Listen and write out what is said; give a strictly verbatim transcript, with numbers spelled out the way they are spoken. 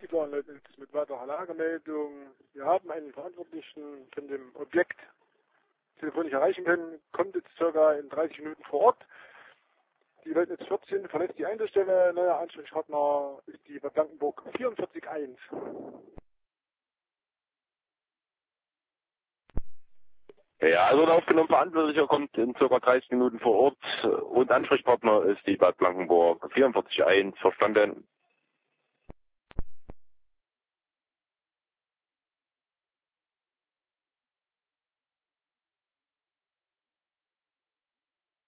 die fahren Leutnitz mit weiterer Lagemeldung. Wir haben einen Verantwortlichen von dem Objekt telefonisch erreichen können, kommt jetzt circa in dreißig Minuten vor Ort. Die Leutnitz vierzehn verlässt die Einsatzstelle. Neuer Ansprechpartner ist die Bad Blankenburg vierundvierzig eins. Ja, also der aufgenommene Verantwortlicher kommt in ca. dreißig Minuten vor Ort und Ansprechpartner ist die Bad Blankenburg vierundvierzig eins. Verstanden.